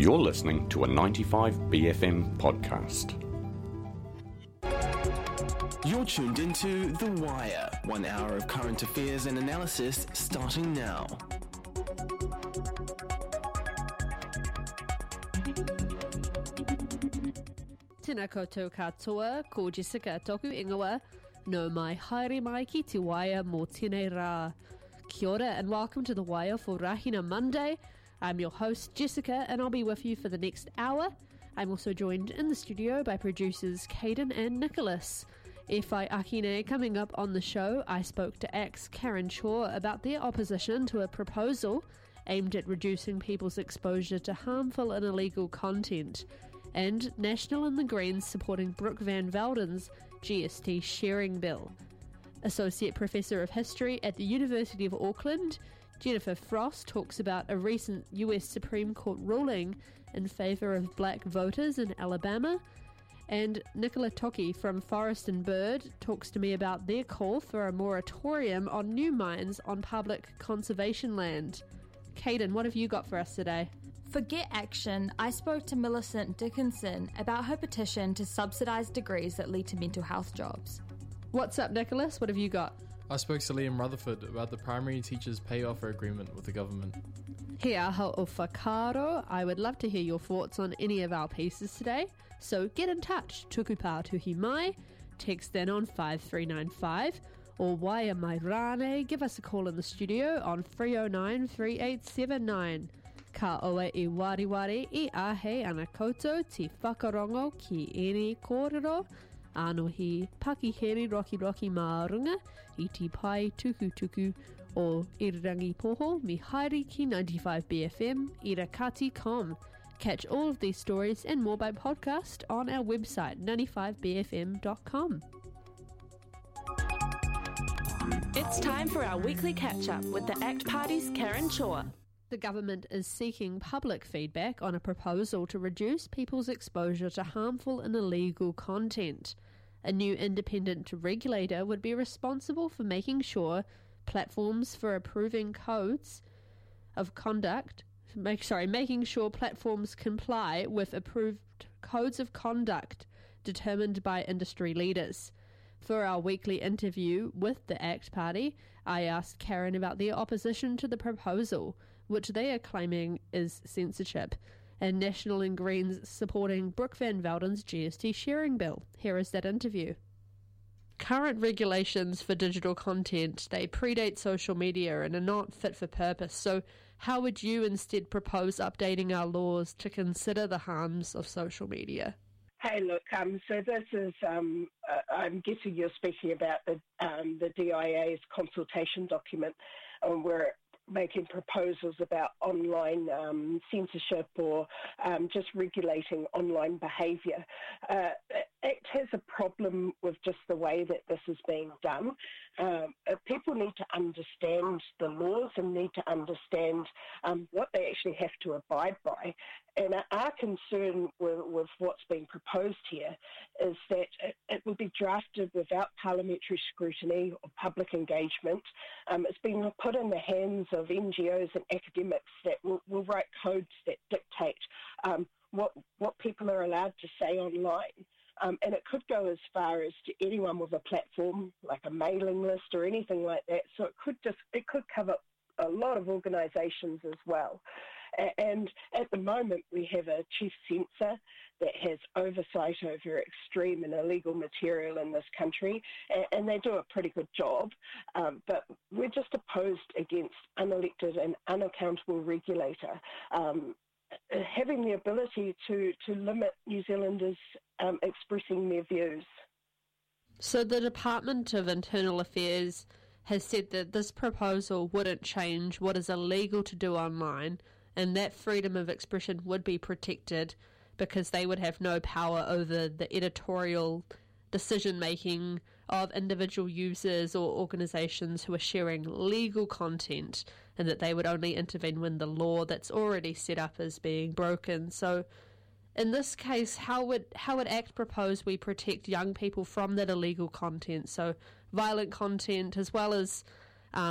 You're listening to a 95BFM podcast. You're tuned into The Wire, 1 hour of current affairs and analysis starting now. Tēnā koutou katoa, ko Jessica toku ingoa, no mai haere mai ki Te Wire mō tēnei rā. Kia ora and welcome to The Wire for Rahina Monday. I'm your host Jessica and I'll be with you for the next hour. I'm also joined in the studio by producers Caden and Nicholas. E whai akine, coming up on the show, I spoke to ACT's Karen Shaw about their opposition to a proposal aimed at reducing people's exposure to harmful and illegal content. And National and the Greens supporting Brooke Van Velden's GST sharing bill. Associate Professor of History at the University of Auckland, Jennifer Frost talks about a recent US Supreme Court ruling in favour of black voters in Alabama. And Nicola Toki from Forest and Bird talks to me about their call for a moratorium on new mines on public conservation land. Caden, what have you got for us today? For Get Action, I spoke to Millicent Dickinson about her petition to subsidise degrees that lead to mental health jobs. What's up, Nicholas? What have you got? I spoke to Liam Rutherford about the primary teachers' pay offer agreement with the government. He aha o whakaaro. I would love to hear your thoughts on any of our pieces today, so get in touch. Tuku pātuhi mai, text then on 5395, or Waya mai rane, give us a call in the studio on 309 3879. Ka oe I wariwari I ahe ana koutou te whakarongo ki eni kōrero, anohi pakiheri roki maarunga I te pai tuku o Irirangi Poho mi haere ki 95BFM irakati.com. Catch all of these stories and more by podcast on our website 95bfm.com. It's time for our weekly catch-up with the ACT Party's Karen Shaw. The government is seeking public feedback on a proposal to reduce people's exposure to harmful and illegal content. A new independent regulator would be responsible for making sure platforms for approving codes of conduct, making sure platforms comply with approved codes of conduct determined by industry leaders. For our weekly interview with the ACT Party, I asked Karen about their opposition to the proposal, which they are claiming is censorship, and National and Greens supporting Brooke Van Velden's GST sharing bill. Here is that interview. Current regulations for digital content, they predate social media and are not fit for purpose. So how would you instead propose updating our laws to consider the harms of social media? Hey, look, so this is, I'm guessing you're speaking about the DIA's consultation document where making proposals about online censorship or just regulating online behaviour. ACT has a problem with just the way that this is being done. People need to understand the laws and need to understand what they actually have to abide by. And our concern with what's being proposed here is that it will be drafted without parliamentary scrutiny or public engagement. It's been put in the hands of NGOs and academics that will write codes that dictate what people are allowed to say online. And it could go as far as to anyone with a platform, like a mailing list or anything like that. So it could cover a lot of organisations as well. And at the moment, we have a chief censor that has oversight over extreme and illegal material in this country, and they do a pretty good job. But we're just opposed against unelected and unaccountable regulator having the ability to limit New Zealanders expressing their views. So the Department of Internal Affairs has said that this proposal wouldn't change what is illegal to do online, and that freedom of expression would be protected because they would have no power over the editorial decision-making of individual users or organisations who are sharing legal content, and that they would only intervene when the law that's already set up is being broken. So in this case, how would ACT propose we protect young people from that illegal content, so violent content as well as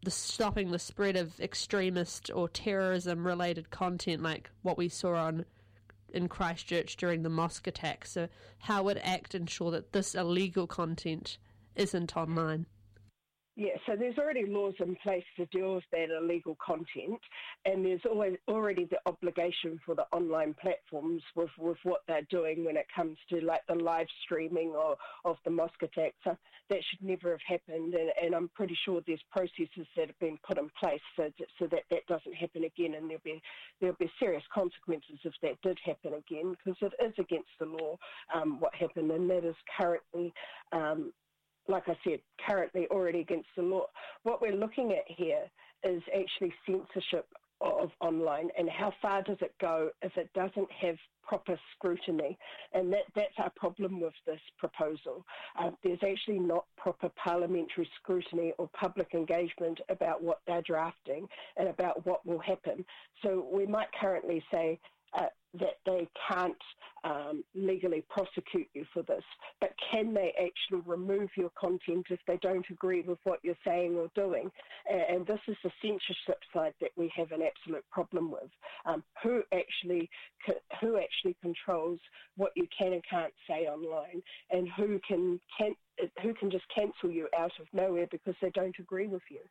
stopping the spread of extremist or terrorism-related content like what we saw in Christchurch during the mosque attack. So how would ACT ensure that this illegal content isn't online? Yeah, so there's already laws in place to deal with that illegal content, and there's already the obligation for the online platforms with what they're doing when it comes to like the live streaming of the mosque attack. So that should never have happened, and I'm pretty sure there's processes that have been put in place so that doesn't happen again, and there'll be serious consequences if that did happen again, because it is against the law what happened, and that is currently like I said, currently already against the law. What we're looking at here is actually censorship of online, and how far does it go if it doesn't have proper scrutiny? And that's our problem with this proposal. There's actually not proper parliamentary scrutiny or public engagement about what they're drafting and about what will happen. So we might currently say that they can't legally prosecute you for this, but can they actually remove your content if they don't agree with what you're saying or doing? And this is the censorship side that we have an absolute problem with. Who actually controls what you can and can't say online, and who can just cancel you out of nowhere because they don't agree with you?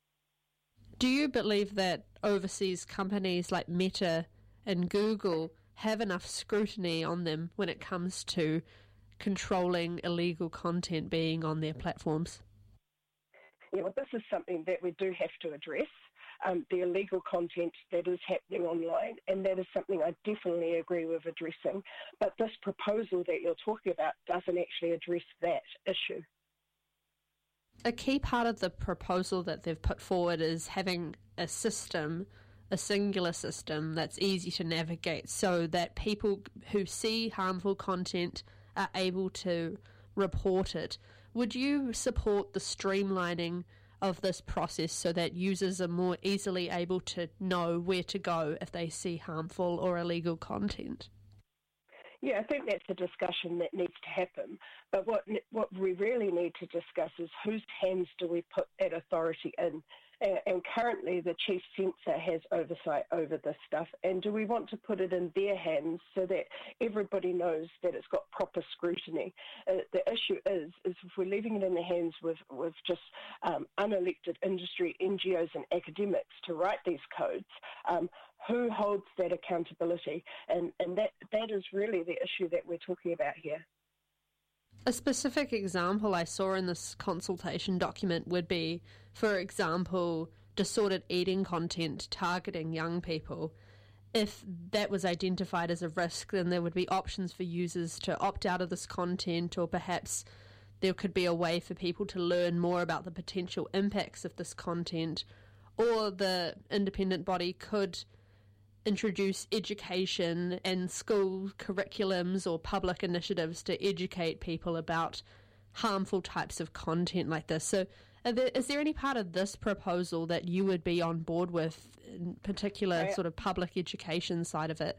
Do you believe that overseas companies like Meta and Google have enough scrutiny on them when it comes to controlling illegal content being on their platforms? Yeah, well, this is something that we do have to address, the illegal content that is happening online, and that is something I definitely agree with addressing. But this proposal that you're talking about doesn't actually address that issue. A key part of the proposal that they've put forward is having a singular system that's easy to navigate so that people who see harmful content are able to report it. Would you support the streamlining of this process so that users are more easily able to know where to go if they see harmful or illegal content? Yeah, I think that's a discussion that needs to happen. But what we really need to discuss is whose hands do we put that authority in? And currently the chief censor has oversight over this stuff, and do we want to put it in their hands so that everybody knows that it's got proper scrutiny? The issue is if we're leaving it in the hands with just unelected industry, NGOs and academics to write these codes, who holds that accountability? And that is really the issue that we're talking about here. A specific example I saw in this consultation document would be, for example, disordered eating content targeting young people. If that was identified as a risk, then there would be options for users to opt out of this content, or perhaps there could be a way for people to learn more about the potential impacts of this content, or the independent body could introduce education and school curriculums or public initiatives to educate people about harmful types of content like this. So is there any part of this proposal that you would be on board with, in particular sort of public education side of it?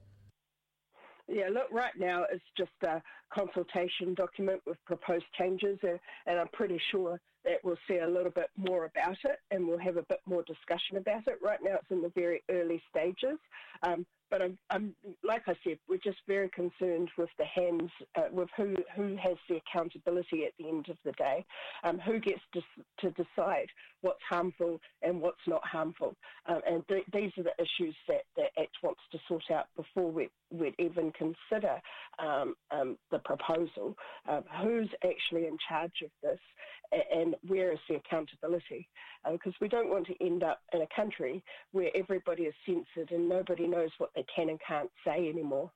Yeah, look, right now it's just a consultation document with proposed changes, and I'm pretty sure that we'll see a little bit more about it and we'll have a bit more discussion about it. Right now it's in the very early stages, but I'm like I said, we're just very concerned with the hands, with who has the accountability at the end of the day, who gets to decide what's harmful and what's not harmful. And these are the issues that the Act wants to sort out before we'd even consider the proposal. Who's actually in charge of this, and where is the accountability? Because we don't want to end up in a country where everybody is censored and nobody knows what they can and can't say anymore.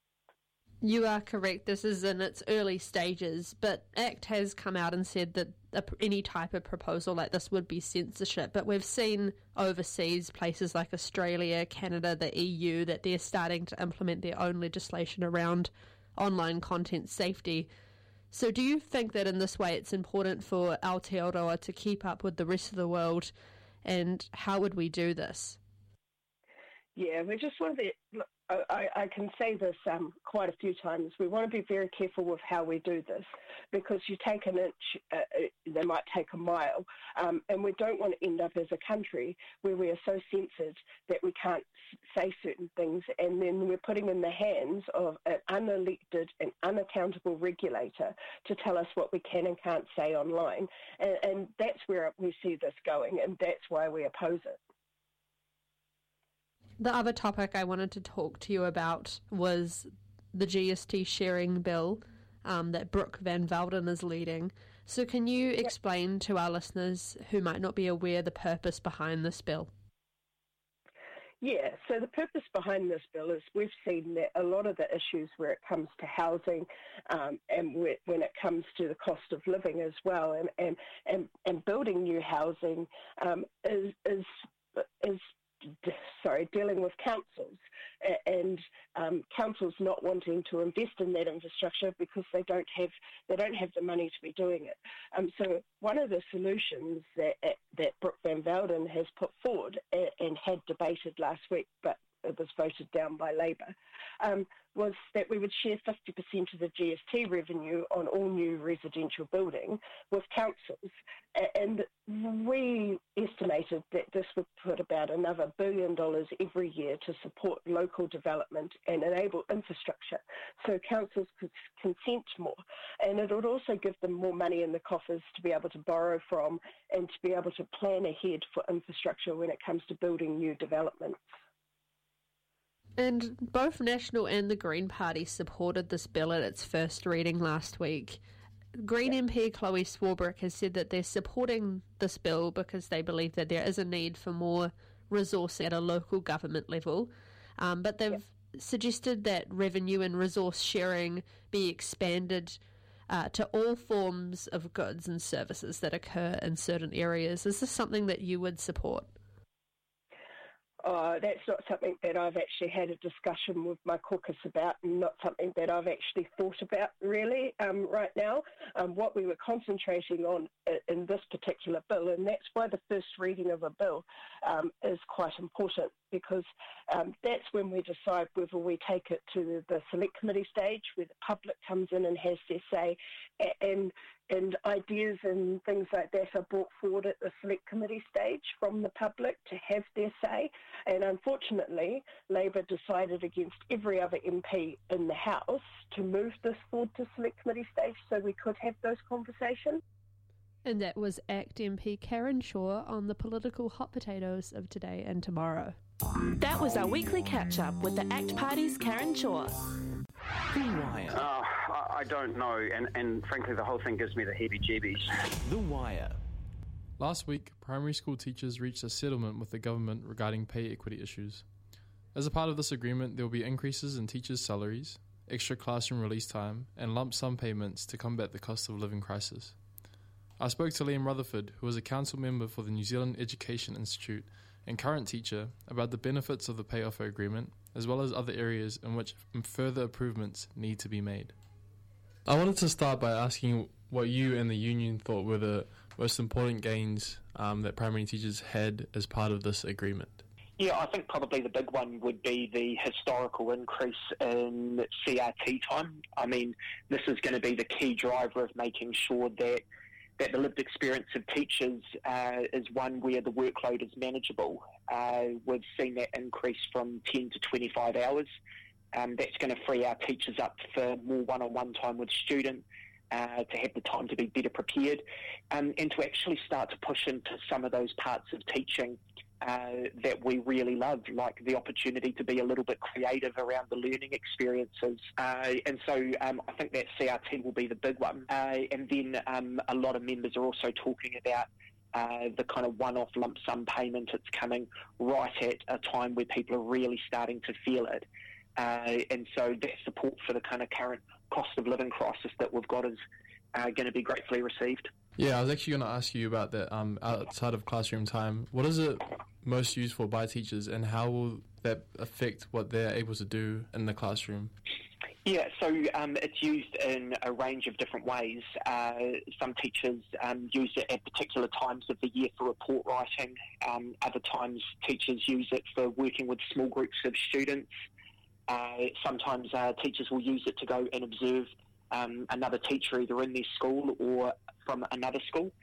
You are correct. This is in its early stages, but ACT has come out and said that any type of proposal like this would be censorship. But we've seen overseas, places like Australia, Canada, the EU, that they're starting to implement their own legislation around online content safety. So do you think that in this way it's important for Aotearoa to keep up with the rest of the world, and how would we do this? Yeah, we just want to be, look, I can say this quite a few times. We want to be very careful with how we do this, because you take an inch, they might take a mile, and we don't want to end up as a country where we are so censored that we can't say certain things, and then we're putting in the hands of an unelected and unaccountable regulator to tell us what we can and can't say online, and that's where we see this going, and that's why we oppose it. The other topic I wanted to talk to you about was the GST sharing bill that Brooke Van Velden is leading. So can you explain to our listeners who might not be aware the purpose behind this bill? Yeah, so the purpose behind this bill is we've seen that a lot of the issues where it comes to housing and when it comes to the cost of living as well, and building new housing is dealing with councils and councils not wanting to invest in that infrastructure because they don't have the money to be doing it. So one of the solutions that Brooke Van Velden has put forward and had debated last week, but it was voted down by Labor, was that we would share 50% of the GST revenue on all new residential building with councils. And we estimated that this would put about another $1 billion every year to support local development and enable infrastructure so councils could consent more. And it would also give them more money in the coffers to be able to borrow from and to be able to plan ahead for infrastructure when it comes to building new developments. And both National and the Green Party supported this bill at its first reading last week. Green MP Chloe Swarbrick has said that they're supporting this bill because they believe that there is a need for more resource at a local government level, but they've suggested that revenue and resource sharing be expanded to all forms of goods and services that occur in certain areas. Is this something that you would support? That's not something that I've actually had a discussion with my caucus about, and not something that I've actually thought about really right now. What we were concentrating on in this particular bill, and that's why the first reading of a bill is quite important, because that's when we decide whether we take it to the select committee stage, where the public comes in and has their say, and ideas and things like that are brought forward at the select committee stage from the public to have their say. And unfortunately, Labor decided against every other MP in the House to move this forward to select committee stage so we could have those conversations. And that was ACT MP Karen Shaw on the political hot potatoes of today and tomorrow. That was our weekly catch-up with the ACT Party's Karen Shaw. The Wire. I don't know, and frankly the whole thing gives me the heebie-jeebies. The Wire. Last week, primary school teachers reached a settlement with the government regarding pay equity issues. As a part of this agreement, there will be increases in teachers' salaries, extra classroom release time, and lump sum payments to combat the cost of living crisis. I spoke to Liam Rutherford, who is a council member for the New Zealand Education Institute and current teacher, about the benefits of the pay offer agreement, as well as other areas in which further improvements need to be made. I wanted to start by asking what you and the union thought were the most important gains that primary teachers had as part of this agreement. Yeah, I think probably the big one would be the historical increase in CRT time. I mean, this is going to be the key driver of making sure that the lived experience of teachers is one where the workload is manageable. We've seen that increase from 10 to 25 hours. That's going to free our teachers up for more one-on-one time with students, to have the time to be better prepared, and to actually start to push into some of those parts of teaching that we really love, like the opportunity to be a little bit creative around the learning experiences. And so I think that CRT will be the big one. And then a lot of members are also talking about the kind of one-off lump sum payment. It's coming right at a time where people are really starting to feel it. And so that support for the kind of current cost of living crisis that we've got is going to be gratefully received. Yeah, I was actually going to ask you about that outside of classroom time. What is it most used for by teachers, and how will that affect what they're able to do in the classroom? Yeah, so it's used in a range of different ways. Some teachers use it at particular times of the year for report writing. Other times teachers use it for working with small groups of students. Sometimes teachers will use it to go and observe another teacher either in their school or from another school.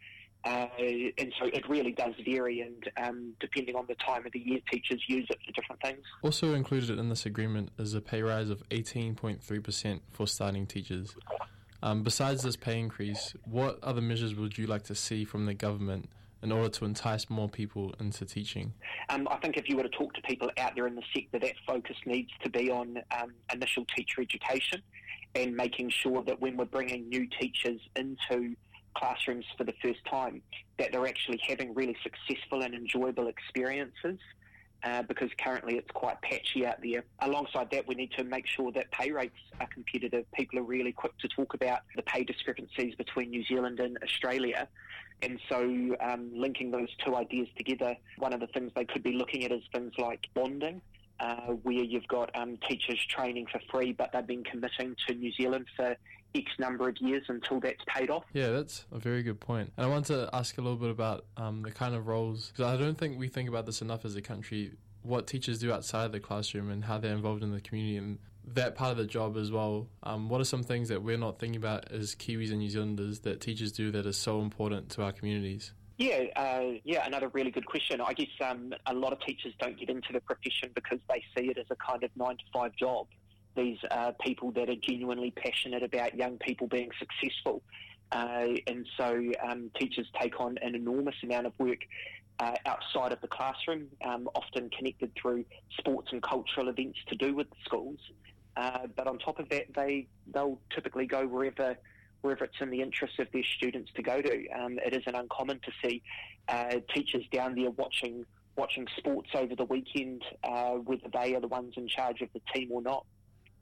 And so it really does vary, and depending on the time of the year, teachers use it for different things. Also included in this agreement is a pay rise of 18.3% for starting teachers. Besides this pay increase, what other measures would you like to see from the government in order to entice more people into teaching? I think if you were to talk to people out there in the sector, that focus needs to be on initial teacher education and making sure that when we're bringing new teachers into classrooms for the first time, that they're actually having really successful and enjoyable experiences, because currently it's quite patchy out there. Alongside that, we need to make sure that pay rates are competitive. People are really quick to talk about the pay discrepancies between New Zealand and Australia. And so linking those two ideas together, one of the things they could be looking at is things like bonding, where you've got teachers training for free, but they've been committing to New Zealand for X number of years until that's paid off. Yeah, that's a very good point. And I want to ask a little bit about the kind of roles, because I don't think we think about this enough as a country, what teachers do outside of the classroom and how they're involved in the community and that part of the job as well. What are some things that we're not thinking about as Kiwis and New Zealanders that teachers do that is so important to our communities? Yeah, another really good question. I guess a lot of teachers don't get into the profession because they see it as a kind of 9-to-5 job. These are people that are genuinely passionate about young people being successful. And so teachers take on an enormous amount of work outside of the classroom, often connected through sports and cultural events to do with the schools. But on top of that, they'll typically go wherever it's in the interest of their students to go to. It isn't uncommon to see teachers down there watching sports over the weekend, whether they are the ones in charge of the team or not.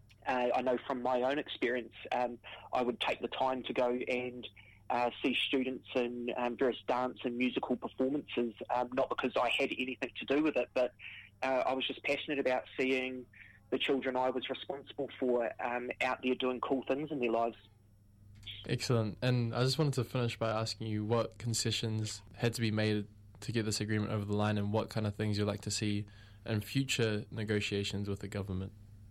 I know from my own experience, I would take the time to go and see students in various dance and musical performances, not because I had anything to do with it, but I was just passionate about seeing the children I was responsible for out there doing cool things in their lives. Excellent. And I just wanted to finish by asking you what concessions had to be made to get this agreement over the line and what kind of things you'd like to see in future negotiations with the government.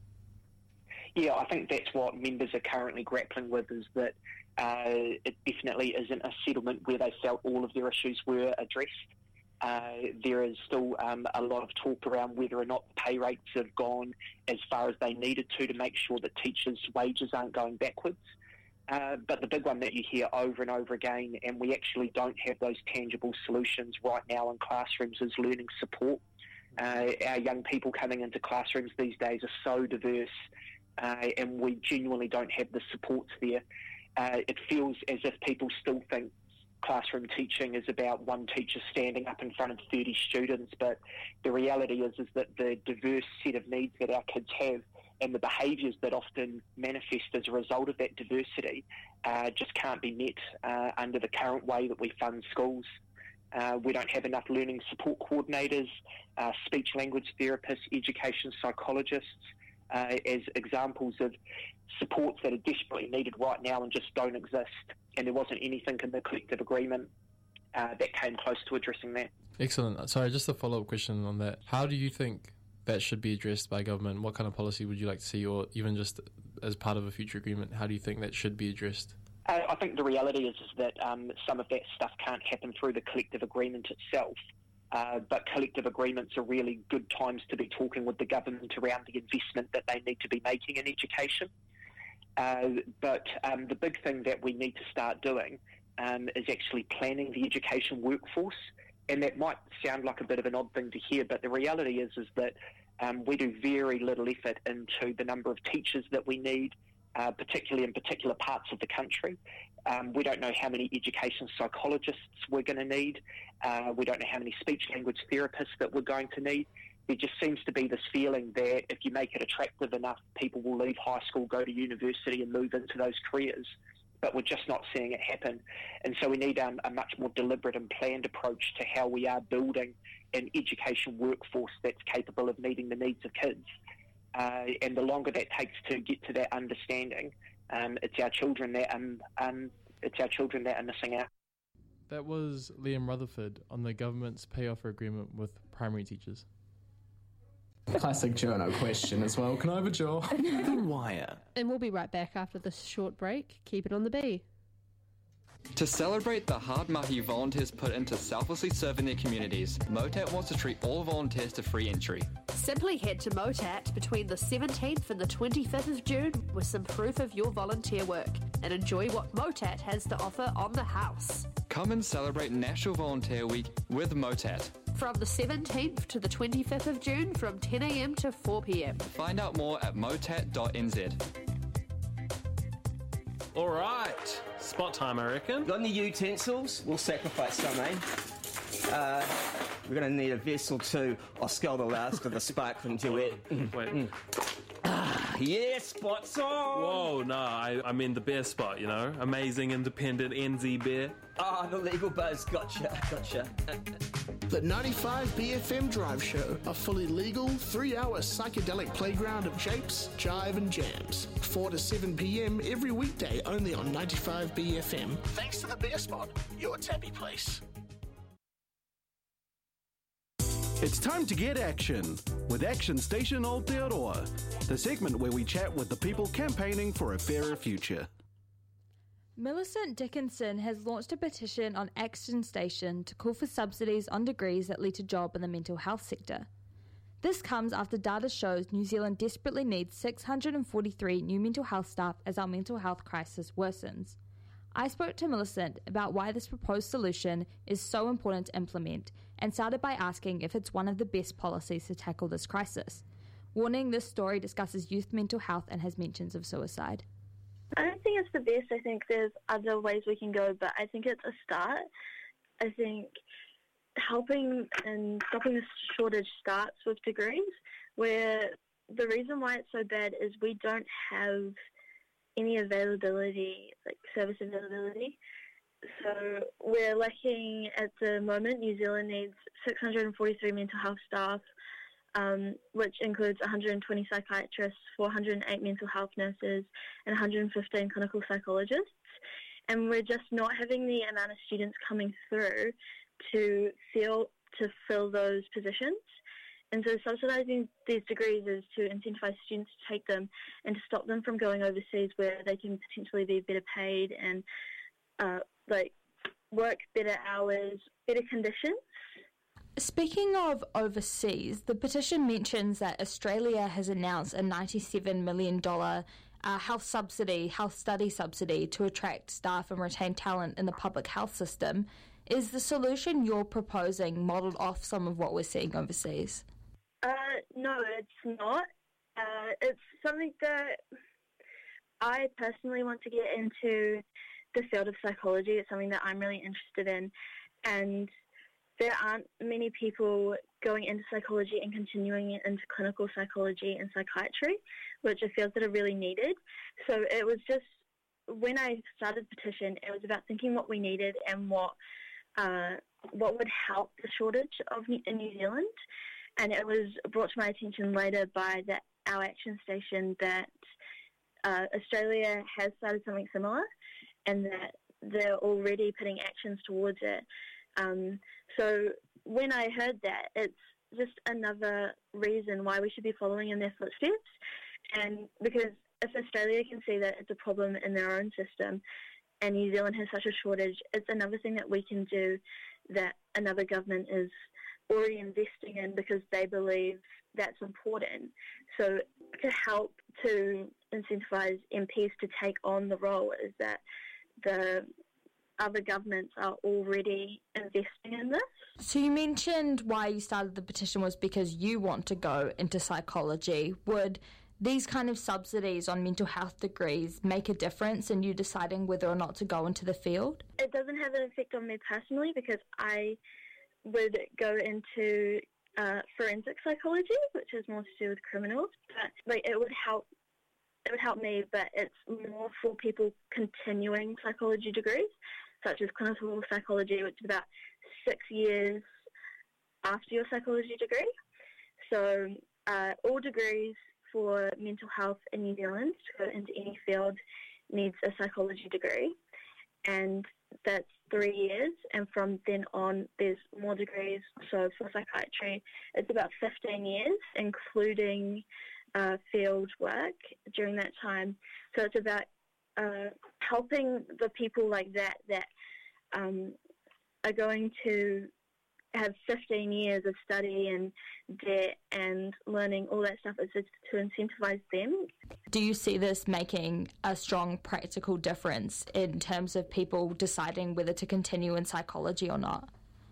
Yeah, I think that's what members are currently grappling with, is that it definitely isn't a settlement where they felt all of their issues were addressed. There is still a lot of talk around whether or not pay rates have gone as far as they needed to make sure that teachers' wages aren't going backwards. But the big one that you hear over and over again, and we actually don't have those tangible solutions right now in classrooms, is learning support. Our young people coming into classrooms these days are so diverse, and we genuinely don't have the supports there. It feels as if people still think classroom teaching is about one teacher standing up in front of 30 students, but the reality is that the diverse set of needs that our kids have and the behaviours that often manifest as a result of that diversity just can't be met under the current way that we fund schools. We don't have enough learning support coordinators, speech language therapists, education psychologists, as examples of supports that are desperately needed right now and just don't exist. And there wasn't anything in the collective agreement that came close to addressing that. Excellent. Sorry, just a follow-up question on that. How do you think that should be addressed by government? What kind of policy would you like to see, or even just as part of a future agreement, how do you think that should be addressed? I think the reality is that some of that stuff can't happen through the collective agreement itself. But collective agreements are really good times to be talking with the government around the investment that they need to be making in education. But the big thing that we need to start doing is actually planning the education workforce. And that might sound like a bit of an odd thing to hear, but the reality is that we do very little effort into the number of teachers that we need, particularly in particular parts of the country. We don't know how many education psychologists we're going to need. We don't know how many speech language therapists that we're going to need. There just seems to be this feeling that if you make it attractive enough, people will leave high school, go to university and move into those careers. But we're just not seeing it happen. And so we need a much more deliberate and planned approach to how we are building an education workforce that's capable of meeting the needs of kids. and the longer that takes to get to that understanding, it's our children that are missing out. That was Liam Rutherford on the government's pay offer agreement with primary teachers. Classic journo question as well. Can I have a jaw? The Wire. And we'll be right back after this short break. Keep it on the B. To celebrate the hard mahi volunteers put into selflessly serving their communities, Motat wants to treat all volunteers to free entry. Simply head to Motat between the 17th and the 25th of June with some proof of your volunteer work and enjoy what Motat has to offer on the house. Come and celebrate National Volunteer Week with Motat. From the 17th to the 25th of June from 10 a.m. to 4 p.m. Find out more at motat.nz. All right, spot time, I reckon. Got any utensils? We'll sacrifice some, eh? We're going to need a vessel too. I'll scald the last of the sparkling duet. Wait. Yeah, spot song! Whoa, no, I mean the bear spot, you know? Amazing, independent NZ bear. The legal buzz. Gotcha. The 95 BFM Drive Show, a fully legal 3-hour psychedelic playground of japes, jive and jams. 4 to 7 p.m. every weekday only on 95 BFM. Thanks to the Bear Spot, your tappy place. It's time to get action with Action Station Aotearoa, the segment where we chat with the people campaigning for a fairer future. Millicent Dickinson has launched a petition on Action Station to call for subsidies on degrees that lead to job in the mental health sector. This comes after data shows New Zealand desperately needs 643 new mental health staff as our mental health crisis worsens. I spoke to Millicent about why this proposed solution is so important to implement and started by asking if it's one of the best policies to tackle this crisis. Warning, this story discusses youth mental health and has mentions of suicide. I don't think it's the best. I think there's other ways we can go, but I think it's a start. I think helping and stopping this shortage starts with degrees, where the reason why it's so bad is we don't have any availability, like service availability. So we're lacking at the moment. New Zealand needs 643 mental health staff, which includes 120 psychiatrists, 408 mental health nurses, and 115 clinical psychologists. And we're just not having the amount of students coming through to fill those positions. And so subsidising these degrees is to incentivise students to take them and to stop them from going overseas where they can potentially be better paid and work better hours, better conditions. Speaking of overseas, the petition mentions that Australia has announced a $97 million health study subsidy to attract staff and retain talent in the public health system. Is the solution you're proposing modelled off some of what we're seeing overseas? No, it's not. It's something that I personally want to get into the field of psychology. It's something that I'm really interested in, and there aren't many people going into psychology and continuing into clinical psychology and psychiatry, which are fields that are really needed. So it was just, when I started the petition, it was about thinking what we needed and what would help the shortage in New Zealand. And it was brought to my attention later by our Action Station that Australia has started something similar and that they're already putting actions towards it. So when I heard that, it's just another reason why we should be following in their footsteps. And because if Australia can see that it's a problem in their own system and New Zealand has such a shortage, it's another thing that we can do that another government is already investing in because they believe that's important. So to help to incentivise MPs to take on the role is that the other governments are already investing in this. So you mentioned why you started the petition was because you want to go into psychology. Would these kind of subsidies on mental health degrees make a difference in you deciding whether or not to go into the field? It doesn't have an effect on me personally because I would go into forensic psychology, which is more to do with criminals. But it would help me, but it's more for people continuing psychology degrees, such as clinical psychology, which is about 6 years after your psychology degree. So all degrees for mental health in New Zealand to go into any field needs a psychology degree, and that's 3 years, and from then on there's more degrees. So for psychiatry it's about 15 years, including field work during that time. So it's about helping the people like that are going to have 15 years of study and debt and learning all that stuff. It's just to incentivize them. Do you see this making a strong practical difference in terms of people deciding whether to continue in psychology or not?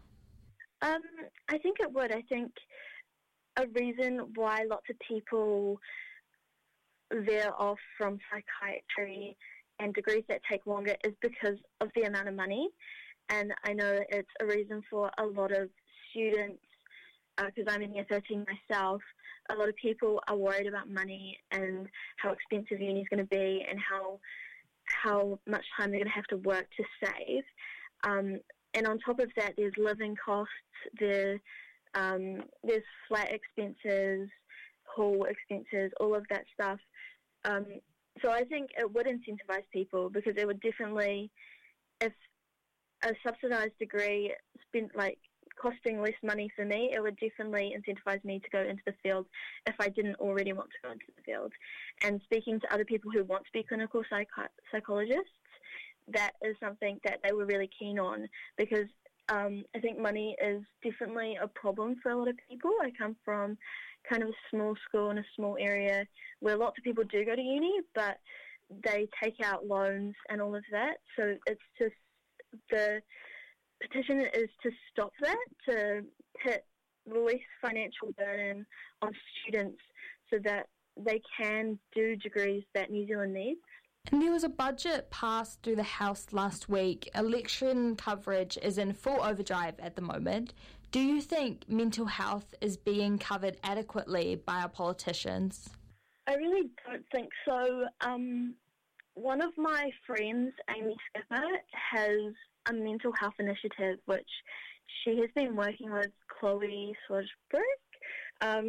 I think it would. I think a reason why lots of people veer off from psychiatry and degrees that take longer is because of the amount of money. And I know it's a reason for a lot of students, because I'm in year 13 myself, a lot of people are worried about money and how expensive uni is going to be and how much time they're going to have to work to save. And on top of that, there's living costs, there's flat expenses, hall expenses, all of that stuff. So I think it would incentivize people, because it would definitely, if a subsidised degree spent costing less money for me, it would definitely incentivize me to go into the field if I didn't already want to go into the field. And speaking to other people who want to be clinical psychologists, that is something that they were really keen on, because I think money is definitely a problem for a lot of people. I come from kind of a small school in a small area where lots of people do go to uni, but they take out loans and all of that. So it's just, the petition is to stop that, to put less financial burden on students so that they can do degrees that New Zealand needs. And there was a budget passed through the House last week. Election coverage is in full overdrive at the moment. Do you think mental health is being covered adequately by our politicians? I really don't think so. One of my friends, Amy Skipper, has a mental health initiative which she has been working with Chloe Swagsberg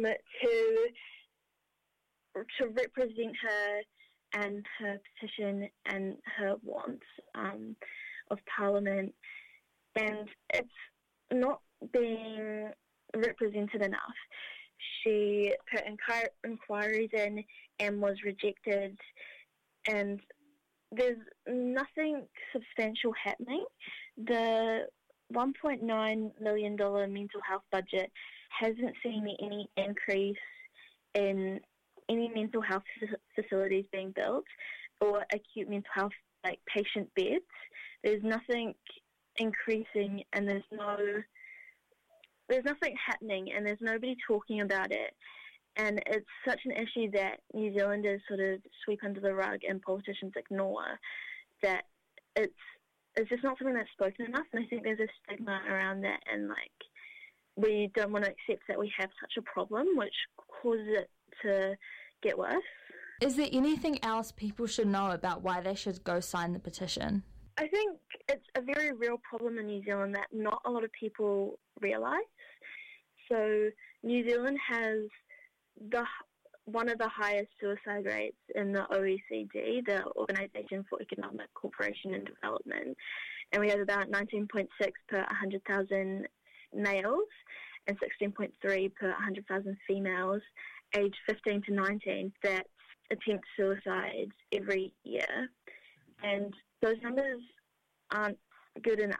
to represent her and her petition and her wants of Parliament, and it's not being represented enough. She put inquiries in and was rejected, and there's nothing substantial happening. The $1.9 million mental health budget hasn't seen any increase in any mental health facilities being built or acute mental health patient beds. There's nothing increasing, and there's nothing happening, and there's nobody talking about it. And it's such an issue that New Zealanders sort of sweep under the rug and politicians ignore, that it's just not something that's spoken enough. And I think there's a stigma around that, and we don't want to accept that we have such a problem, which causes it to get worse. Is there anything else people should know about why they should go sign the petition? I think it's a very real problem in New Zealand that not a lot of people realise. So New Zealand has one of the highest suicide rates in the OECD, the Organisation for Economic Cooperation and Development, and we have about 19.6 per 100,000 males and 16.3 per 100,000 females aged 15 to 19 that attempt suicide every year. And those numbers aren't good enough.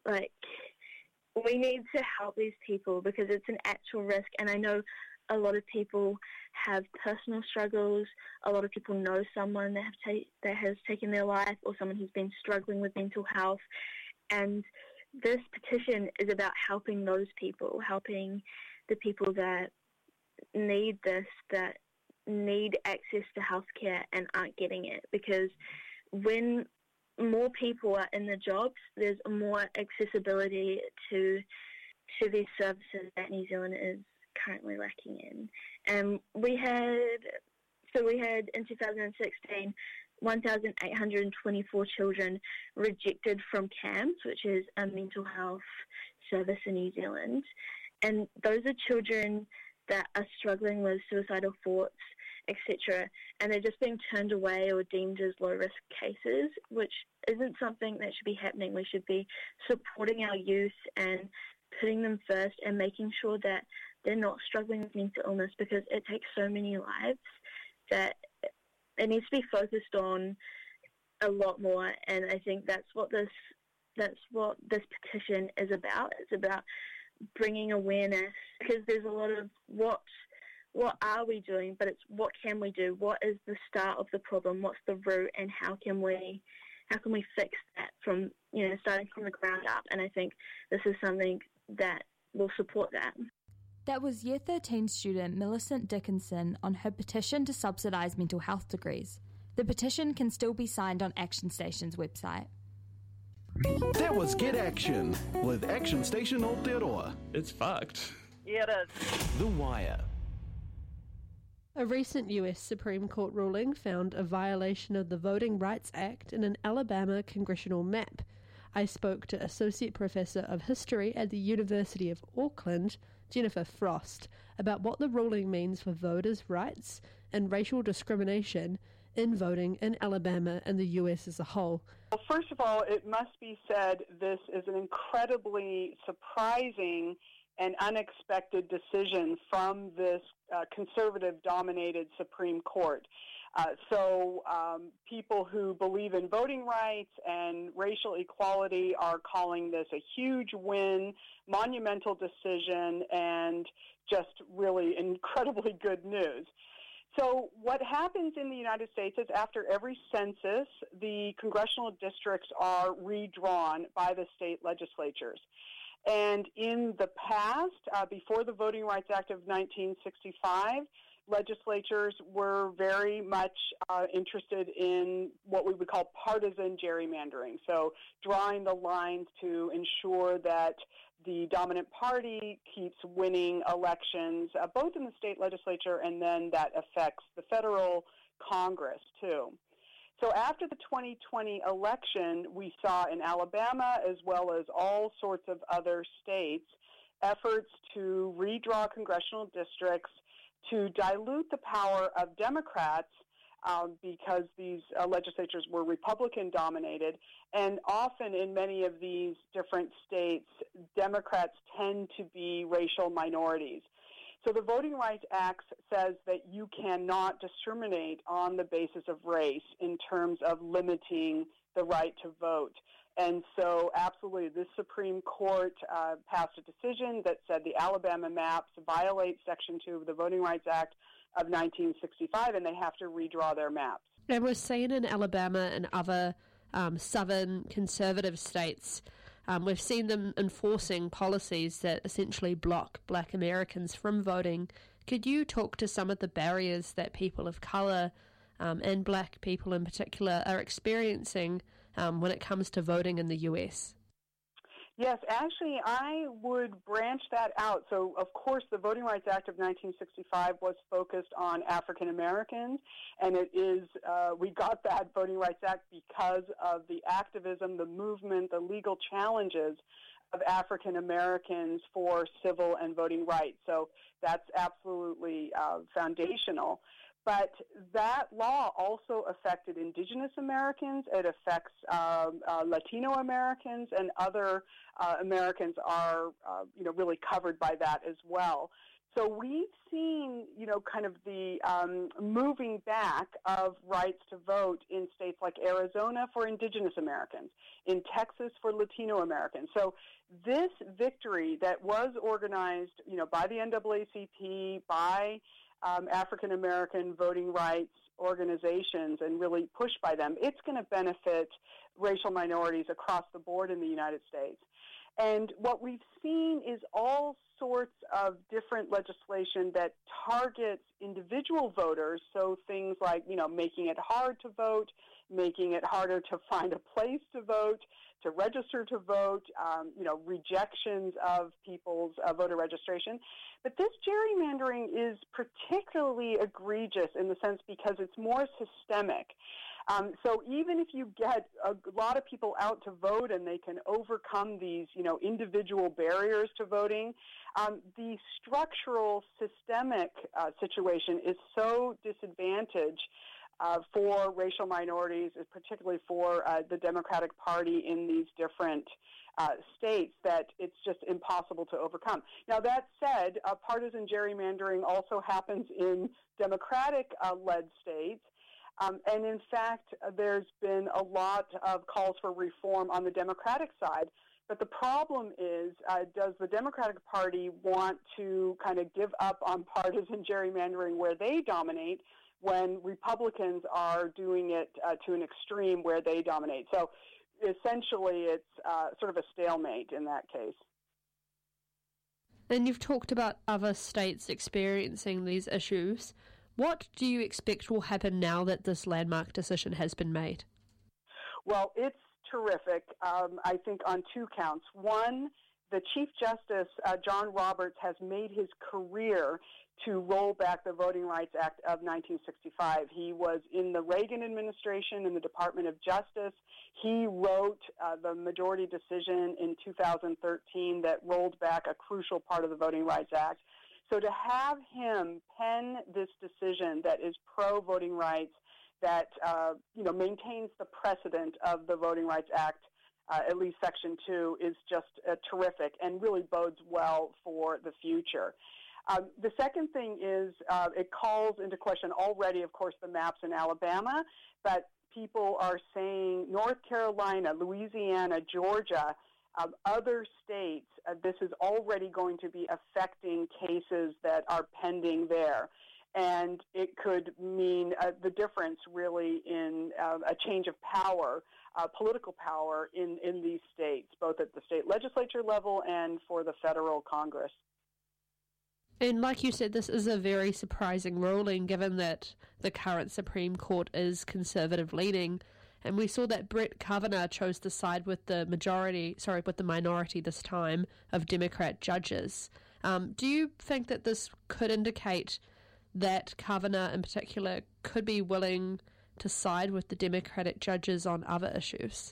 We need to help these people because it's an actual risk, and I know a lot of people have personal struggles. A lot of people know someone that has taken their life, or someone who's been struggling with mental health. And this petition is about helping those people, helping the people that need this, that need access to healthcare and aren't getting it. Because when more people are in the jobs, there's more accessibility to these services that New Zealand is currently lacking in. And we had in 2016 1,824 children rejected from CAMHS, which is a mental health service in New Zealand. And those are children that are struggling with suicidal thoughts etc. And they're just being turned away or deemed as low-risk cases, which isn't something that should be happening. We should be supporting our youth and putting them first and making sure that they're not struggling with mental illness, because it takes so many lives that it needs to be focused on a lot more. And I think that's what this petition is about. It's about bringing awareness, because there's a lot of what are we doing, but it's what can we do? What is the start of the problem? What's the root, and how can we fix that from, starting from the ground up? And I think this is something that will support that. That was Year 13 student Millicent Dickinson on her petition to subsidise mental health degrees. The petition can still be signed on Action Station's website. That was Get Action with Action Station Aotearoa. It's fucked. Yeah, it is. The Wire. A recent US Supreme Court ruling found a violation of the Voting Rights Act in an Alabama congressional map. I spoke to Associate Professor of History at the University of Auckland, Jennifer Frost, about what the ruling means for voters' rights and racial discrimination in voting in Alabama and the US as a whole. Well, first of all, it must be said this is an incredibly surprising and unexpected decision from this conservative-dominated Supreme Court. So people who believe in voting rights and racial equality are calling this a huge win, monumental decision, and just really incredibly good news. So what happens in the United States is after every census, the congressional districts are redrawn by the state legislatures. And in the past, before the Voting Rights Act of 1965, legislatures were very much interested in what we would call partisan gerrymandering, so drawing the lines to ensure that the dominant party keeps winning elections, both in the state legislature, and then that affects the federal Congress, too. So after the 2020 election, we saw in Alabama, as well as all sorts of other states, efforts to redraw congressional districts to dilute the power of Democrats because these legislatures were Republican-dominated. And often in many of these different states, Democrats tend to be racial minorities. So the Voting Rights Act says that you cannot discriminate on the basis of race in terms of limiting the right to vote. And so absolutely, this Supreme Court passed a decision that said the Alabama maps violate Section 2 of the Voting Rights Act of 1965, and they have to redraw their maps. And we're seeing in Alabama and other southern conservative states, we've seen them enforcing policies that essentially block Black Americans from voting. Could you talk to some of the barriers that people of colour and Black people in particular are experiencing when it comes to voting in the US? Yes, actually, I would branch that out. So, of course, the Voting Rights Act of 1965 was focused on African Americans, and it is, we got that Voting Rights Act because of the activism, the movement, the legal challenges of African Americans for civil and voting rights. So that's absolutely foundational. But that law also affected Indigenous Americans. It affects Latino Americans, and other Americans are, really covered by that as well. So we've seen, kind of the moving back of rights to vote in states like Arizona for Indigenous Americans, in Texas for Latino Americans. So this victory that was organized, by the NAACP, by African American voting rights organizations, and really pushed by them, it's going to benefit racial minorities across the board in the United States. And what we've seen is all sorts of different legislation that targets individual voters, so things like, making it hard to vote, making it harder to find a place to vote, to register to vote, rejections of people's voter registration. But this gerrymandering is particularly egregious in the sense because it's more systemic. So even if you get a lot of people out to vote and they can overcome these, individual barriers to voting, the structural, systemic situation is so disadvantaged for racial minorities, particularly for the Democratic Party in these different states, that it's just impossible to overcome. Now, that said, partisan gerrymandering also happens in Democratic-led states. And in fact, there's been a lot of calls for reform on the Democratic side. But the problem is, does the Democratic Party want to kind of give up on partisan gerrymandering where they dominate when Republicans are doing it to an extreme where they dominate? So essentially, it's sort of a stalemate in that case. And you've talked about other states experiencing these issues. What do you expect will happen now that this landmark decision has been made? Well, it's terrific, I think, on two counts. One, the Chief Justice, John Roberts, has made his career to roll back the Voting Rights Act of 1965. He was in the Reagan administration in the Department of Justice. He wrote the majority decision in 2013 that rolled back a crucial part of the Voting Rights Act. So to have him pen this decision that is pro-voting rights, that maintains the precedent of the Voting Rights Act, at least Section 2, is just terrific and really bodes well for the future. The second thing is it calls into question already, of course, the maps in Alabama, but people are saying North Carolina, Louisiana, Georgia, other states, this is already going to be affecting cases that are pending there. And it could mean the difference, really, in a change of power, political power in these states, both at the state legislature level and for the federal Congress. And like you said, this is a very surprising ruling, given that the current Supreme Court is conservative-leaning. And we saw that Brett Kavanaugh chose to side with the minority this time of Democrat judges. Do you think that this could indicate that Kavanaugh in particular could be willing to side with the Democratic judges on other issues?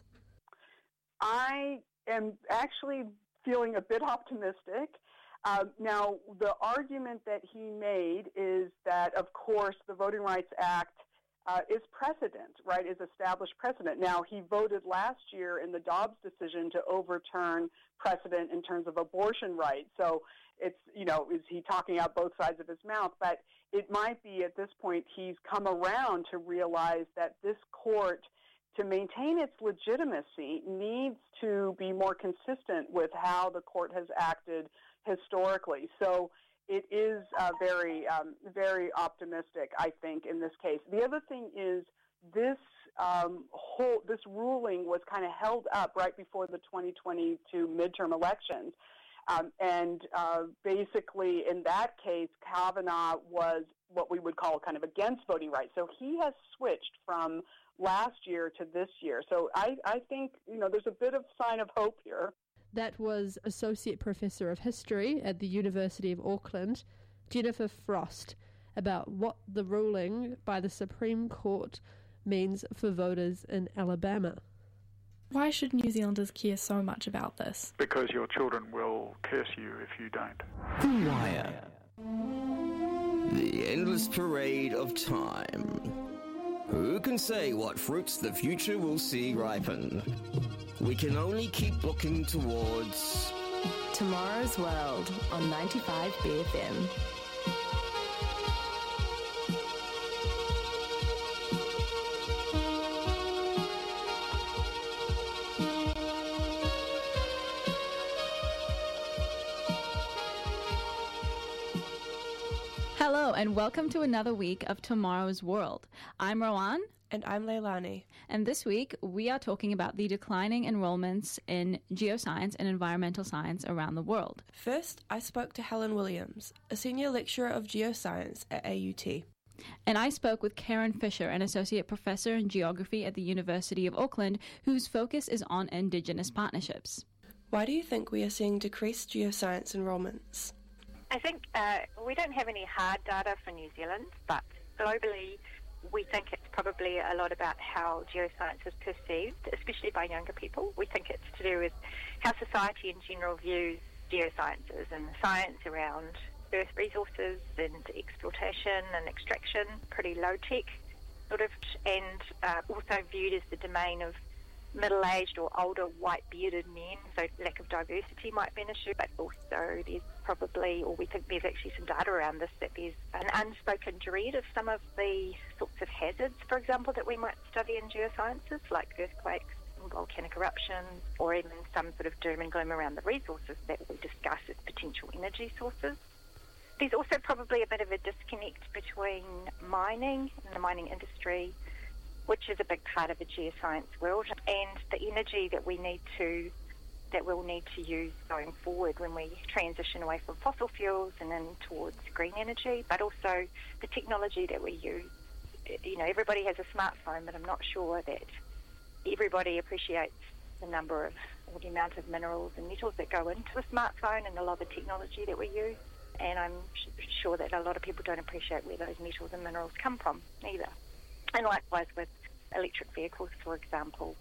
I am actually feeling a bit optimistic. Now, the argument that he made is that, of course, the Voting Rights Act is precedent, right, is established precedent. Now, he voted last year in the Dobbs decision to overturn precedent in terms of abortion rights. So it's, is he talking out both sides of his mouth? But it might be at this point he's come around to realize that this court, to maintain its legitimacy, needs to be more consistent with how the court has acted historically. So it is very optimistic, I think, in this case. The other thing is this ruling was kind of held up right before the 2022 midterm elections. Basically, in that case, Kavanaugh was what we would call kind of against voting rights. So he has switched from last year to this year. So I think, there's a bit of sign of hope here. That was Associate Professor of History at the University of Auckland, Jennifer Frost, about what the ruling by the Supreme Court means for voters in Alabama. Why should New Zealanders care so much about this? Because your children will curse you if you don't. The Wire. The endless parade of time. Who can say what fruits the future will see ripen? We can only keep looking towards Tomorrow's World on 95 BFM. Hello and welcome to another week of Tomorrow's World. I'm Rowan. And I'm Leilani. And this week we are talking about the declining enrollments in geoscience and environmental science around the world. First, I spoke to Helen Williams, a senior lecturer of geoscience at AUT. And I spoke with Karen Fisher, an associate professor in geography at the University of Auckland, whose focus is on Indigenous partnerships. Why do you think we are seeing decreased geoscience enrollments? I think we don't have any hard data for New Zealand, but globally we think it's probably a lot about how geoscience is perceived, especially by younger people. We think it's to do with how society in general views geosciences and the science around earth resources and exploitation and extraction, pretty low-tech sort of, and also viewed as the domain of middle-aged or older white-bearded men, so lack of diversity might be an issue, but also there's probably, or we think there's actually some data around this, that there's an unspoken dread of some of the sorts of hazards, for example, that we might study in geosciences, like earthquakes, volcanic eruptions, or even some sort of doom and gloom around the resources that we discuss as potential energy sources. There's also probably a bit of a disconnect between mining and the mining industry, which is a big part of the geoscience world, and the energy that we'll need to use going forward when we transition away from fossil fuels and then towards green energy, but also the technology that we use. You know, everybody has a smartphone, but I'm not sure that everybody appreciates the number of, or the amount of minerals and metals that go into a smartphone and a lot of the technology that we use. And I'm sure that a lot of people don't appreciate where those metals and minerals come from either. And likewise with electric vehicles, for example,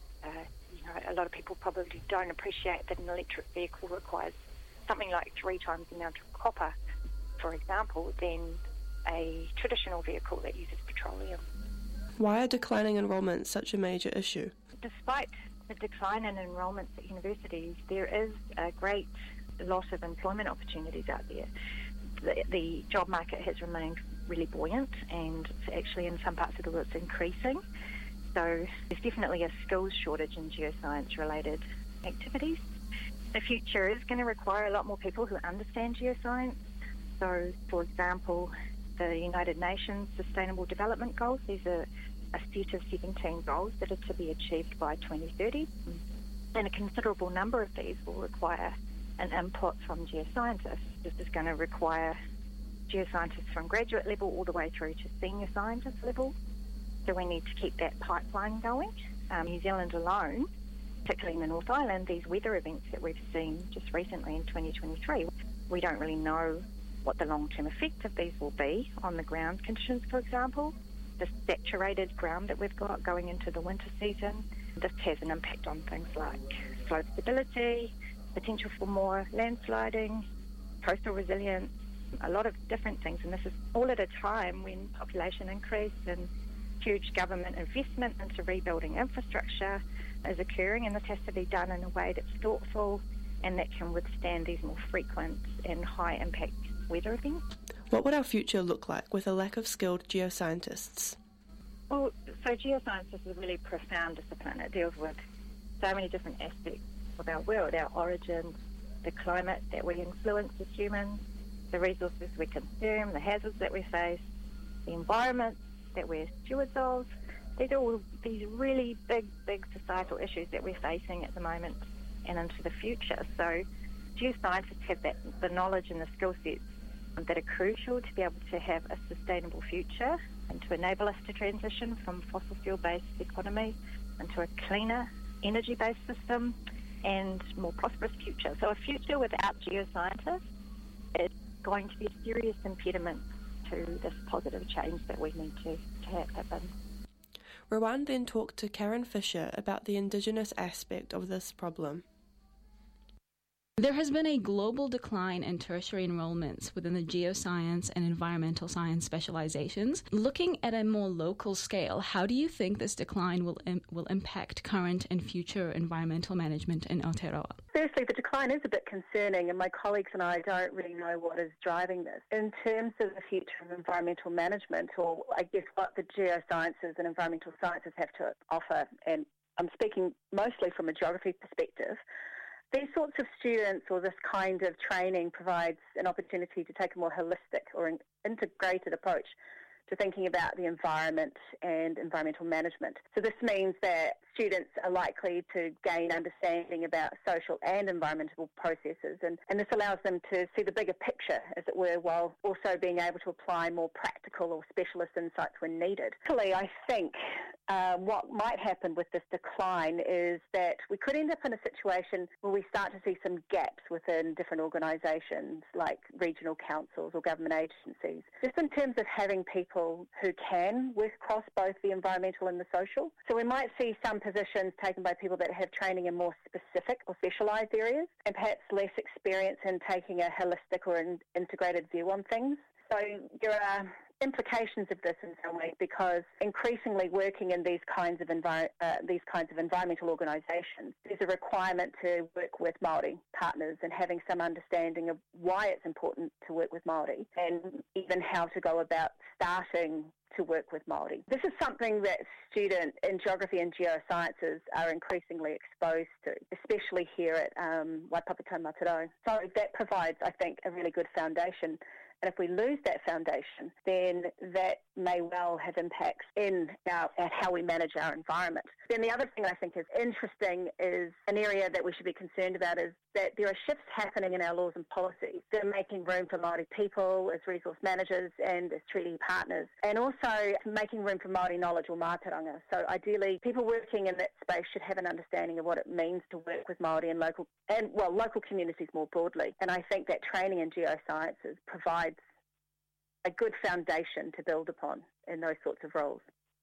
a lot of people probably don't appreciate that an electric vehicle requires something like 3 times the amount of copper, for example, than a traditional vehicle that uses petroleum. Why are declining enrolments such a major issue? Despite the decline in enrolments at universities, there is a great loss of employment opportunities out there. The job market has remained really buoyant, and actually in some parts of the world it's increasing. So there's definitely a skills shortage in geoscience-related activities. The future is going to require a lot more people who understand geoscience. So, for example, the United Nations Sustainable Development Goals, these are a set of 17 goals that are to be achieved by 2030. And a considerable number of these will require an input from geoscientists. This is going to require geoscientists from graduate level all the way through to senior scientist level. So we need to keep that pipeline going. New Zealand alone, particularly in the North Island, these weather events that we've seen just recently in 2023, we don't really know what the long-term effect of these will be on the ground conditions, for example. The saturated ground that we've got going into the winter season, this has an impact on things like slope stability, potential for more landsliding, coastal resilience, a lot of different things. And this is all at a time when population increase and huge government investment into rebuilding infrastructure is occurring, and this has to be done in a way that's thoughtful and that can withstand these more frequent and high-impact weather events. What would our future look like with a lack of skilled geoscientists? Well, so geoscience is a really profound discipline. It deals with so many different aspects of our world, our origins, the climate that we influence as humans, the resources we consume, the hazards that we face, the environment that we're stewards of. These are all these really big societal issues that we're facing at the moment and into the future. So geoscientists have the knowledge and the skill sets that are crucial to be able to have a sustainable future and to enable us to transition from fossil fuel-based economy into a cleaner energy-based system and more prosperous future. So a future without geoscientists is going to be a serious impediment to this positive change that we need to have happen. Rowan then talked to Karen Fisher about the Indigenous aspect of this problem. There has been a global decline in tertiary enrollments within the geoscience and environmental science specializations. Looking at a more local scale, how do you think this decline will impact current and future environmental management in Aotearoa? Firstly, the decline is a bit concerning, and my colleagues and I don't really know what is driving this. In terms of the future of environmental management, or I guess what the geosciences and environmental sciences have to offer, and I'm speaking mostly from a geography perspective, these sorts of students or this kind of training provides an opportunity to take a more holistic or an integrated approach to thinking about the environment and environmental management. So this means that students are likely to gain understanding about social and environmental processes, and this allows them to see the bigger picture, as it were, while also being able to apply more practical or specialist insights when needed. Actually, I think what might happen with this decline is that we could end up in a situation where we start to see some gaps within different organisations like regional councils or government agencies, just in terms of having people who can work across both the environmental and the social. So we might see some positions taken by people that have training in more specific or specialised areas and perhaps less experience in taking a holistic or an integrated view on things. So there are implications of this in some ways, because increasingly working in these kinds of environmental organisations, there's a requirement to work with Māori partners and having some understanding of why it's important to work with Māori and even how to go about starting to work with Māori. This is something that students in geography and geosciences are increasingly exposed to, especially here at Waipapa Matarau. So that provides, I think, a really good foundation. And if we lose that foundation, then that may well have impacts at how we manage our environment. Then the other thing I think is interesting is an area that we should be concerned about is that there are shifts happening in our laws and policies. They're making room for Māori people as resource managers and as treaty partners, and also making room for Māori knowledge or mātauranga. So ideally, people working in that space should have an understanding of what it means to work with Māori and local communities more broadly. And I think that training in geosciences provides a good foundation to build upon in those sorts of roles.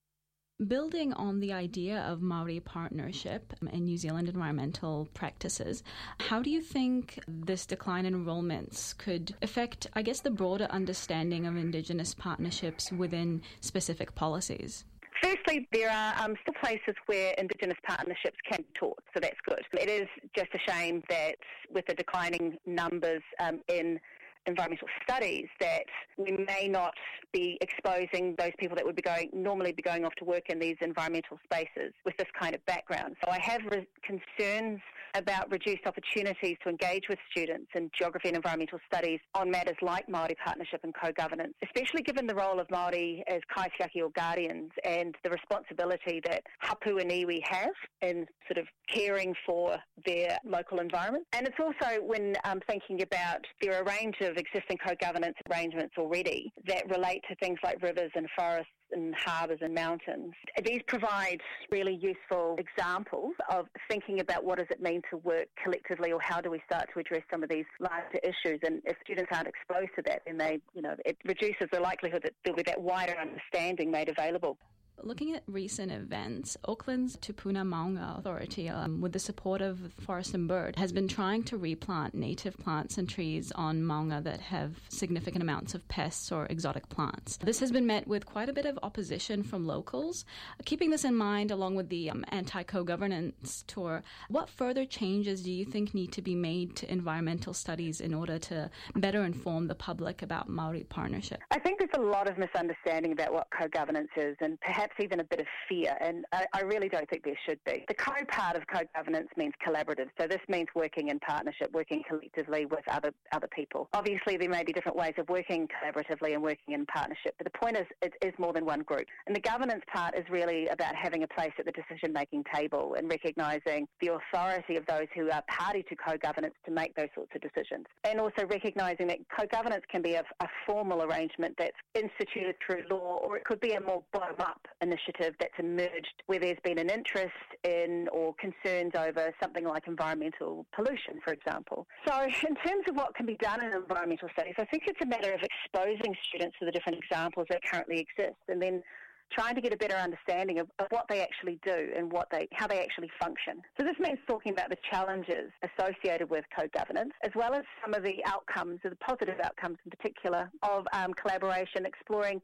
Building on the idea of Māori partnership in New Zealand environmental practices, how do you think this decline in enrolments could affect, I guess, the broader understanding of Indigenous partnerships within specific policies? Firstly, there are still places where Indigenous partnerships can be taught, so that's good. It is just a shame that with the declining numbers in environmental studies that we may not be exposing those people that would be normally be going off to work in these environmental spaces with this kind of background. So I have concerns about reduced opportunities to engage with students in geography and environmental studies on matters like Māori partnership and co-governance, especially given the role of Māori as kaitiaki or guardians and the responsibility that hapu and iwi have in sort of caring for their local environment. And it's also when thinking about there are a range of existing co-governance arrangements already that relate to things like rivers and forests and harbours and mountains. These provide really useful examples of thinking about what does it mean to work collectively, or how do we start to address some of these larger issues. And if students aren't exposed to that, then it reduces the likelihood that there'll be that wider understanding made available. Looking at recent events, Auckland's Tupuna Maunga Authority, with the support of Forest and Bird, has been trying to replant native plants and trees on Maunga that have significant amounts of pests or exotic plants. This has been met with quite a bit of opposition from locals. Keeping this in mind, along with the anti-co-governance tour, what further changes do you think need to be made to environmental studies in order to better inform the public about Māori partnership? I think there's a lot of misunderstanding about what co-governance is, and perhaps even a bit of fear, and I really don't think there should be. The co-part of co-governance means collaborative, so this means working in partnership, working collectively with other people. Obviously, there may be different ways of working collaboratively and working in partnership, but the point is it is more than one group. And the governance part is really about having a place at the decision-making table and recognising the authority of those who are party to co-governance to make those sorts of decisions. And also recognising that co-governance can be a formal arrangement that's instituted through law, or it could be a more bottom-up initiative that's emerged where there's been an interest in or concerns over something like environmental pollution, for example. So in terms of what can be done in environmental studies, I think it's a matter of exposing students to the different examples that currently exist, and then trying to get a better understanding of what they actually do and how they actually function. So this means talking about the challenges associated with co-governance, as well as some of the outcomes, or the positive outcomes in particular, of collaboration, exploring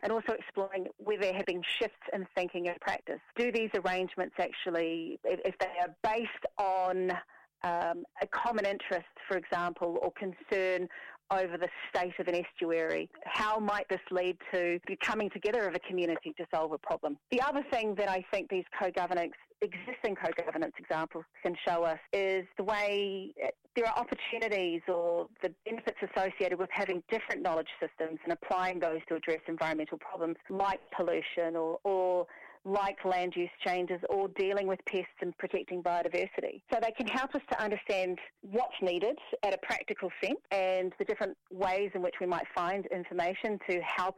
where there have been shifts in thinking and practice. Do these arrangements actually, if they are based on a common interest, for example, or concern over the state of an estuary, how might this lead to the coming together of a community to solve a problem? The other thing that I think these existing co-governance examples can show us is the way there are opportunities or the benefits associated with having different knowledge systems and applying those to address environmental problems like pollution or like land use changes, or dealing with pests and protecting biodiversity. So they can help us to understand what's needed at a practical sense and the different ways in which we might find information to help us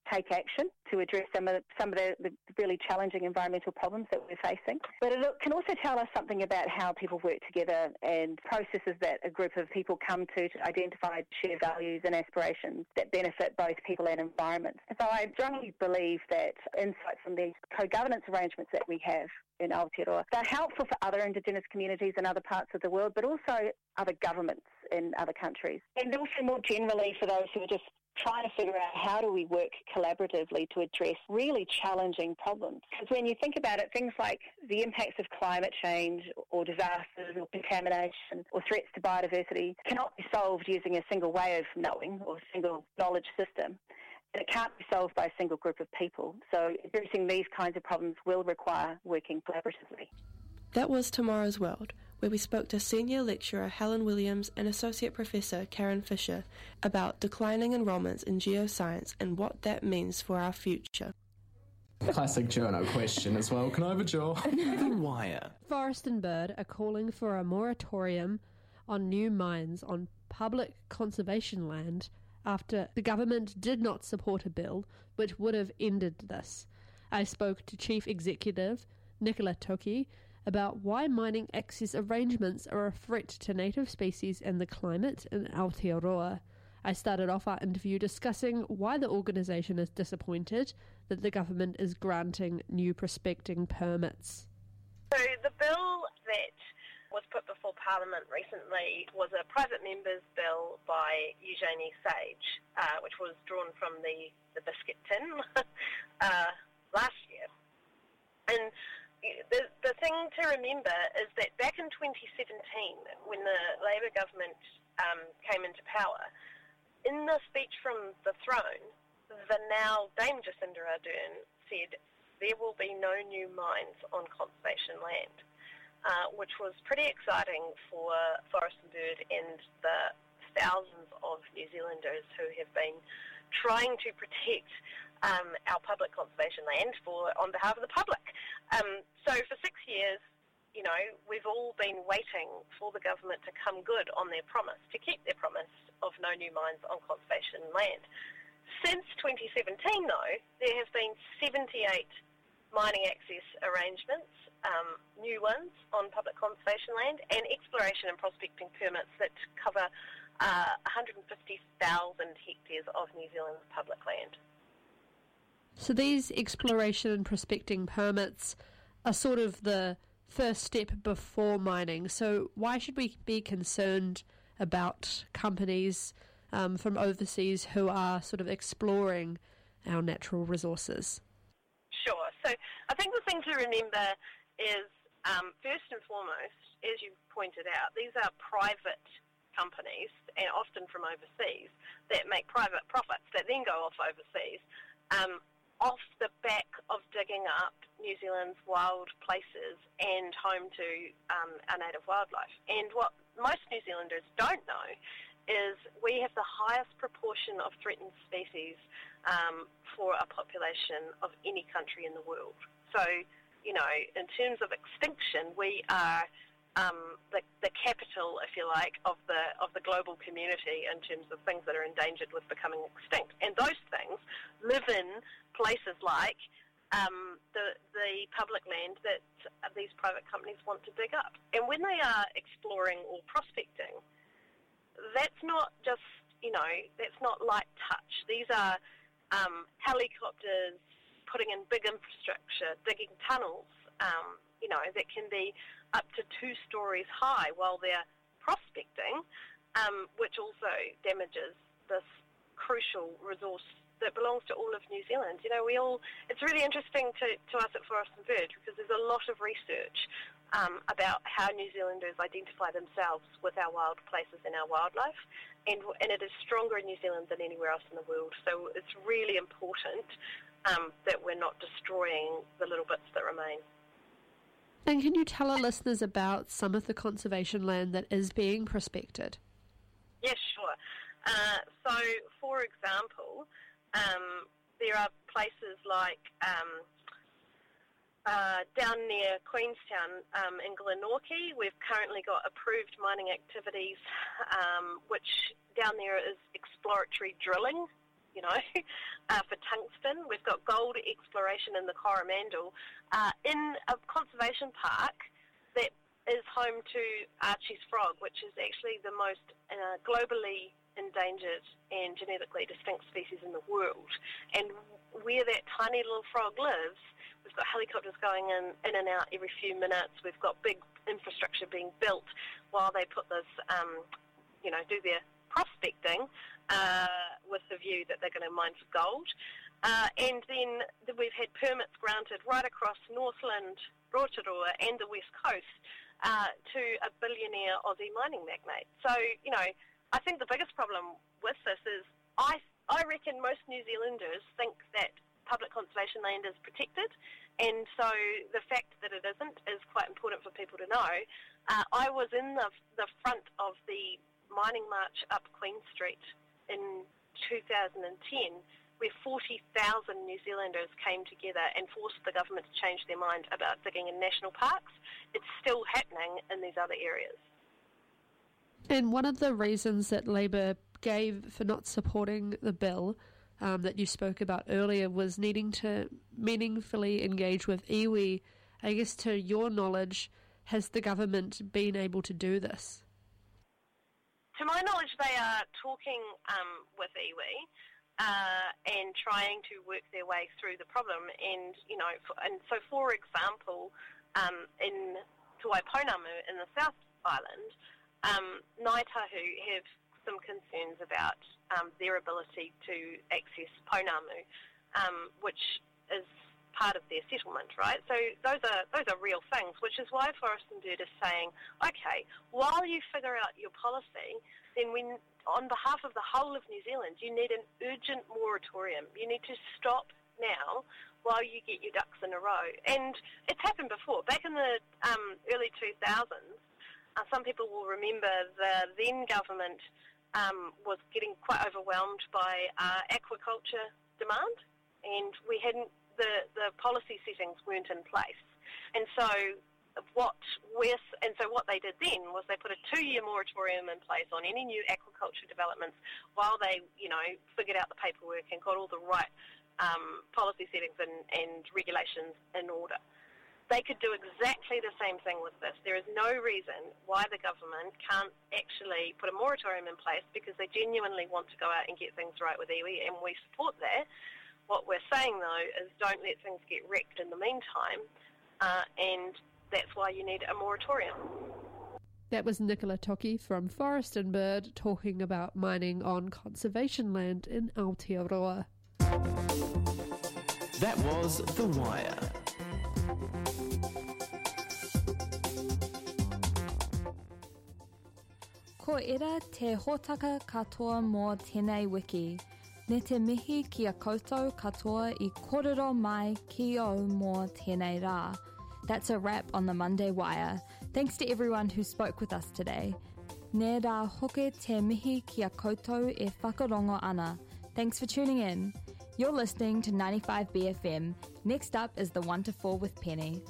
take action to address some of the really challenging environmental problems that we're facing. But it can also tell us something about how people work together and processes that a group of people come to identify shared values and aspirations that benefit both people and environment. So I strongly believe that insights from these co-governance arrangements that we have in Aotearoa, they're helpful for other Indigenous communities in other parts of the world, but also other governments in other countries. And also more generally for those who are just trying to figure out how do we work collaboratively to address really challenging problems. Because when you think about it, things like the impacts of climate change or disasters or contamination or threats to biodiversity cannot be solved using a single way of knowing or a single knowledge system. And it can't be solved by a single group of people. So addressing these kinds of problems will require working collaboratively. That was Tomorrow's World, where we spoke to Senior Lecturer Helen Williams and Associate Professor Karen Fisher about declining enrolments in geoscience and what that means for our future. Classic journo question as well. Can I have a jaw? The Wire. Forest and Bird are calling for a moratorium on new mines on public conservation land after the government did not support a bill which would have ended this. I spoke to Chief Executive Nicola Toki about why mining access arrangements are a threat to native species and the climate in Aotearoa. I started off our interview discussing why the organisation is disappointed that the government is granting new prospecting permits. So the bill that was put before Parliament recently was a private member's bill by Eugenie Sage, which was drawn from the biscuit tin last year. And the thing to remember is that back in 2017, when the Labour government came into power, in the speech from the throne, the now Dame Jacinda Ardern said there will be no new mines on conservation land, which was pretty exciting for Forest and Bird and the thousands of New Zealanders who have been trying to protect our public conservation land on behalf of the public. So for 6 years, you know, we've all been waiting for the government to come good on their promise, to keep their promise of no new mines on conservation land. Since 2017, though, there have been 78 mining access arrangements, new ones on public conservation land, and exploration and prospecting permits that cover 150,000 hectares of New Zealand's public land. So these exploration and prospecting permits are sort of the first step before mining. So why should we be concerned about companies from overseas who are sort of exploring our natural resources? Sure. So I think the thing to remember is, first and foremost, as you pointed out, these are private companies, and often from overseas, that make private profits that then go off overseas, off the back of digging up New Zealand's wild places and home to our native wildlife. And what most New Zealanders don't know is we have the highest proportion of threatened species for a population of any country in the world. So, you know, in terms of extinction, we are the capital, if you like, of the global community in terms of things that are endangered with becoming extinct. And those things live in places like the public land that these private companies want to dig up. And when they are exploring or prospecting, that's not just, you know, that's not light touch. These are helicopters putting in big infrastructure, digging tunnels, you know, that can be up to 2 stories high while they're prospecting, which also damages this crucial resource that belongs to all of New Zealand. You know, it's really interesting to us at Forest and Bird because there's a lot of research about how New Zealanders identify themselves with our wild places and our wildlife, and it is stronger in New Zealand than anywhere else in the world. So it's really important that we're not destroying the little bits that remain. And can you tell our listeners about some of the conservation land that is being prospected? Yes, sure. So, for example, there are places like down near Queenstown in Glenorchy. We've currently got approved mining activities, which down there is exploratory drilling for tungsten. We've got gold exploration in the Coromandel. In a conservation park that is home to Archie's frog, which is actually the most globally endangered and genetically distinct species in the world. And where that tiny little frog lives, we've got helicopters going in and out every few minutes. We've got big infrastructure being built while they put this, do their prospecting with the view that they're going to mine for gold. And then we've had permits granted right across Northland, Rotorua and the West Coast to a billionaire Aussie mining magnate. So, I think the biggest problem with this is I reckon most New Zealanders think that public conservation land is protected, and so the fact that it isn't is quite important for people to know. I was in the front of the mining march up Queen Street in 2010, where 40,000 New Zealanders came together and forced the government to change their mind about digging in national parks. It's still happening in these other areas. And one of the reasons that Labour gave for not supporting the bill that you spoke about earlier was needing to meaningfully engage with iwi. I guess, to your knowledge, has the government been able to do this? To my knowledge, they are talking with iwi and trying to work their way through the problem. And, so for example, in Te Waiponamu in the South Island, Ngāi Tahu have some concerns about their ability to access Pounamu, which is part of their settlement, right? So those are real things, which is why Forest and Bird is saying, okay, while you figure out your policy, then on behalf of the whole of New Zealand, you need an urgent moratorium. You need to stop now while you get your ducks in a row. And it's happened before. Back in the early 2000s, some people will remember the then government was getting quite overwhelmed by aquaculture demand, and we hadn't the policy settings weren't in place. And so what they did then was they put a 2-year moratorium in place on any new aquaculture developments while they, figured out the paperwork and got all the right policy settings and regulations in order. They could do exactly the same thing with this. There is no reason why the government can't actually put a moratorium in place, because they genuinely want to go out and get things right with iwi, and we support that. What we're saying, though, is don't let things get wrecked in the meantime, and that's why you need a moratorium. That was Nicola Toki from Forest and Bird talking about mining on conservation land in Aotearoa. That was The Wire. Ko era te hōtaka katoa mō tēnei wiki. Ne te mihi kia koutou katoa I kōrero mai ki o mō tēnei rā. That's a wrap on the Monday Wire. Thanks to everyone who spoke with us today. Ne rā hoke te mihi kia koutou e whakarongo ana. Thanks for tuning in. You're listening to 95BFM. Next up is the 1 to 4 with Penny.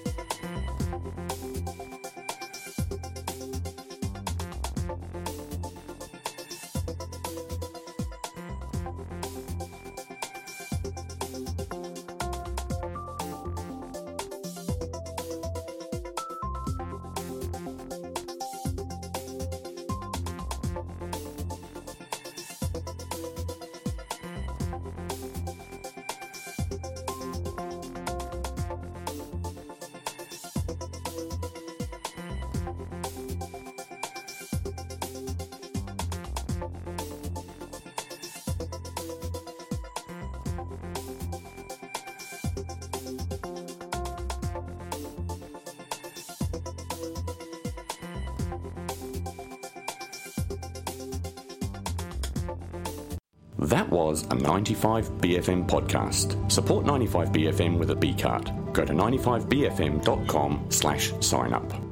That was a 95BFM podcast. Support 95BFM with a B card. Go to 95bfm.com/sign up.